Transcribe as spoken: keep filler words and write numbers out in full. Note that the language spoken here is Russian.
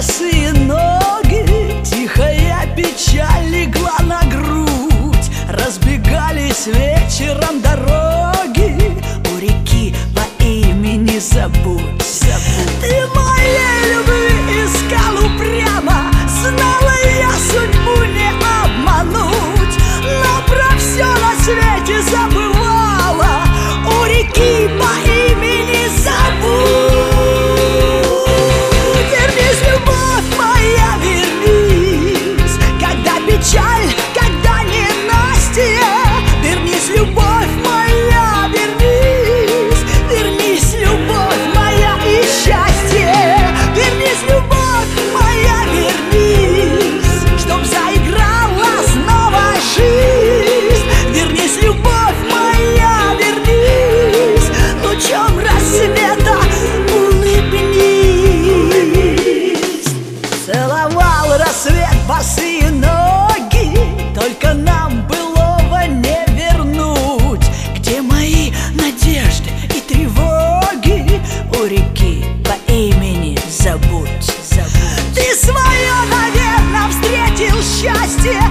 босые ноги, тихая печаль легла на грудь. Разбегались вечером дороги у реки по имени Забудь, забудь. Ты моей любви искал упрямо, знала я судьбу не обмануть, но про все на свете забывала у реки по имени Забудь. Вернись, любовь моя, вернись, когда печаль, когда ненастье. Вернись, любовь моя, вернись, вернись, любовь моя и счастье. Вернись, любовь моя, вернись, чтоб заиграла снова жизнь. Вернись, любовь моя, вернись, лучом рассвета улыбнись. Целовал рассвет босые ноги, только нам былого не вернуть. Где мои надежды и тревоги у реки по имени Забудь, забудь. Ты свое, наверное, встретил счастье